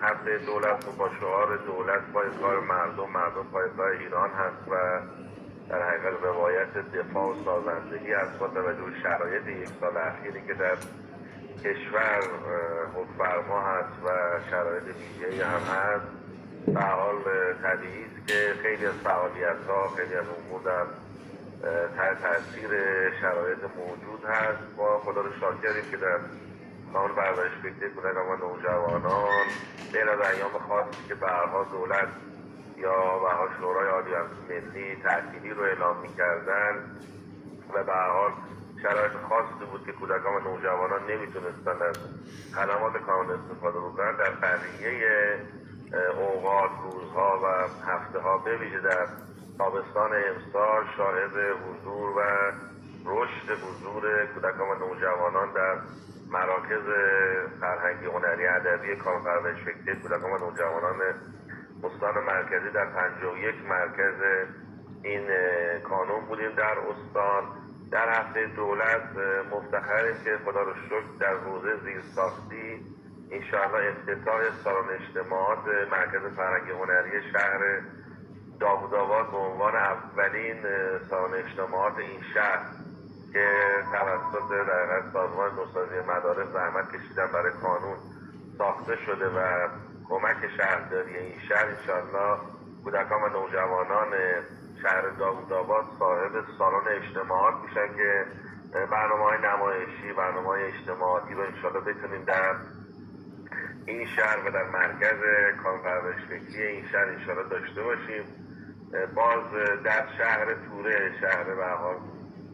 هفته دولت با شعار دولت پای کار مردم، مردم پای کار ایران هست و در حقیقت روایت دفاع و سازندگی از با توجه به شرایط یک سال اخیری که در کشور خودفرما هست و شرایط ویژه‌ای هم هست. به حال طبیعی است که خیلی از فعالیت‌ها، خیلی از امور در تحت تاثیر شرایط موجود هست. ما خدا رو شاکریم که در کانون پرورش فکری کودکان و نوجوانان غیر از ایام خاصی که به هر حال دولت یا به هر حال شورای عالی ملی تعطیلی رو اعلام می‌کردن و به هر حال شرایط خاصی بود که کودکان و نوجوانان نمیتونستن از خدمات کانون استفاده بکنن، در بقیه اوقات، روزها و هفته ها به ویژه در تابستان امسال شاهد حضور و رشد حضور کودکان و نوجوانان در مراکز فرهنگی، هنری، ادبی کانون پرورش فکری کودکان و نوجوانان استان مرکزی در 51 مرکز این کانون بودیم در استان. در هفته دولت مفتخریم که خدا رو شکر در حوزه زیرساختی انشاءالله افتتاح سالن اجتماعات مرکز فرهنگی هنری شهر داوودآباد به عنوان اولین سالن اجتماعات این شهر که توسط در سازمان نوسازی مدارس زحمت کشیدن برای کانون ساخته شده و کمک شهرداری این شهر انشاءالله کودکان و نوجوانان شهر داوودآباد صاحب سالن اجتماعات میشن که برنامه‌های نمایشی، برنامه‌های اجتماعاتی رو انشاءالله بتونیم در این شهر و در مرکز کانون پرورش فکری این شهر انشاءالله داشته باشیم. باز در شهر توره، شهر به هر حال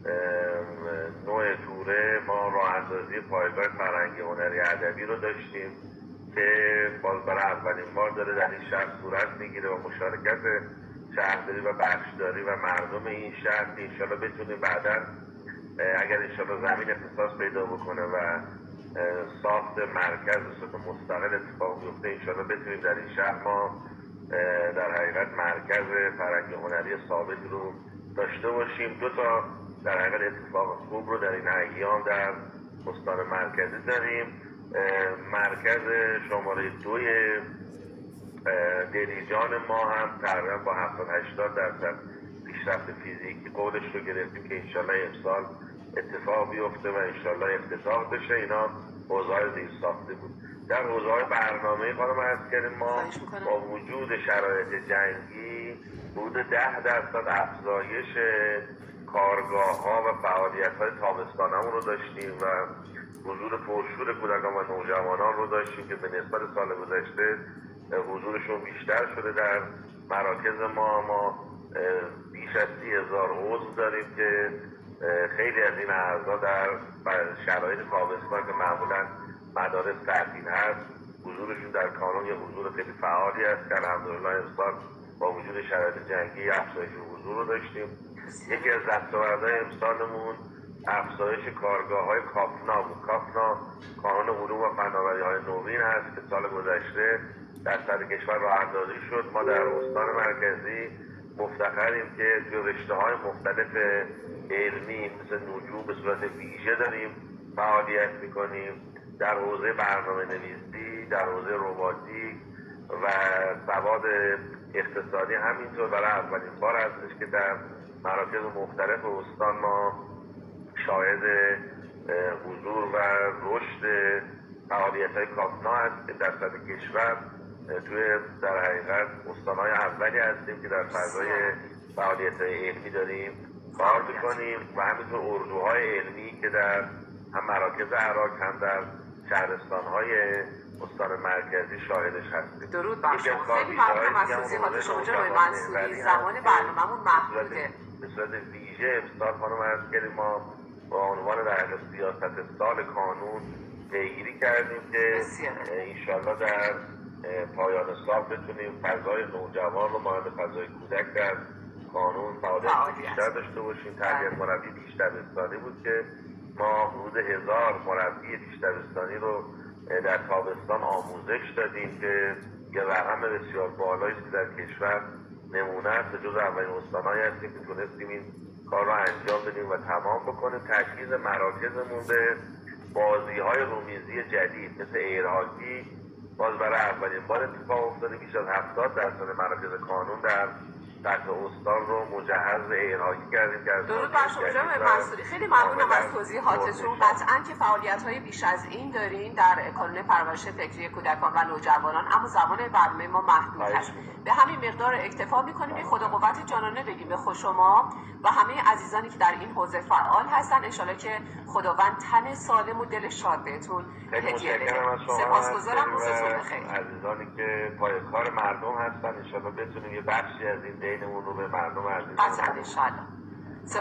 نوع توره، ما راه اندازی پایگاه فرهنگی هنری ادبی رو داشتیم که باز برای اولین بار داره در این شهر صورت میگیره و مشارکت شهرداری و بخشداری و مردم این شهر که انشاءالله بتونیم بعدا اگر انشاءالله زمین اختصاص پیدا بکنه و ساخت مرکز به صورت مستقل اتفاق بیفته انشاءالله بتونیم در این شهر ما در حقیقت مرکز فرهنگی هنری ثابت رو داشته باشیم. دو تا در حقیقت اتفاق خوب رو در این ایام در استان مرکزی داریم. مرکز شماره 2 دلیجان ما هم تقریبا با 70-80% پیشرفت فیزیکی قولش رو گرفتیم که انشالله امسال اتفاق بیفته و انشالله افتتاح بشه. اینا حوزه‌های زیرساختی بود. در حوزه‌های برنامه‌ای خانم عرض کردیم ما با وجود شرایط جنگی حدود 10% افزایش کارگاه‌ها و فعالیت‌های تابستانمون رو داشتیم و حضور پرشور کودکان و نوجوانان رو داشتیم که به نسبت سال گذشته حضورشون بیشتر شده. در مراکز ما بیش از 30,000 عضو داریم که خیلی از این اعضا در شرایط تابستان که معمولا مدارس تعطیل هست حضورشون در کانون یه حضور خیلی فعالی است که الحمدلله امسال با وجود شرایط جنگی افزایش حضور رو داشتیم. یکی از دستاوردهای امسالمون افزایش کارگاه‌های کافنا بود. کافنا کانون علوم و فناوری‌های نوین هست که سال گذشته در سطح کشور راه اندازی شد. ما در استان مرکزی مفتخریم که تو رشته‌های مختلف علمی مثل نجوم به صورت ویژه داریم فعالیت می‌کنیم. در حوزه برنامه‌نویسی، در حوزه رباتیک و سواد اقتصادی همینطور برای اولین بار هستش که در مراکز مختلف استان ما شاهد حضور و رشد فعالیت‌های کافنا هست که در سطح کشور توی در حقیقت استان‌های اولی هستیم که در فضای فعالیت‌های علمی داریم کار می‌کنیم و همینطور اردوهای علمی که در هم مراکز عراق هم در شهرستان‌های استان مرکزی شاهدش هستیم. درود بر شما. خیلی ممنونم از توضیحات شما جناب منصوری. زمان برنامه‌مون محدوده. به صورت ویژه امسال خانم عرض کردیم ما با عنوان در سیاست سال کانون پیگیری کردیم که انشالله در پایان سال بتونیم فضای نوجوان رو مانند فضای کودک در کانون فعالیت بیشتر داشته باشیم. تربیت مربی بیش دبستانی بود که ما حدود 1000 مربی بیش دبستانی رو در تابستان آموزش دادیم که یه رقم بسیار بالایی است که در کشور نمونه است. جز اولین استان‌هایی هستیم که تونستیم این کار رو انجام بدیم و تمام بکنیم. تجهیز مراکزمون به بازی‌های رومیزی جدید مثل ایرهاکی باز برای اولین بار اتفاق افتاده بیش از 70% مراکز قانون در سطح استان رو مجهز به احاطه کردیم که درود بر شما جناب منصوری، خیلی ممنونم از توضیحاتتون. قطعا که فعالیت‌های بیش از این دارین در کانون پرورش فکری کودکان و نوجوانان، اما زمان برنامه ما محدود هست. به همین مقدار اکتفا می‌کنیم. خدا قوت جانانه بگیم به خود شما و همه عزیزانی که در این حوزه فعال هستن. انشالله که خداوند تن سالم و دل شاد بهتون هدیه بده. سپاسگزارم. روزتون بخیر. عزیزانی که پای کار مردم هستن، انشالله بتونیم یه بخشی از این دینمون رو به مردم عزیز قطعا انشالله.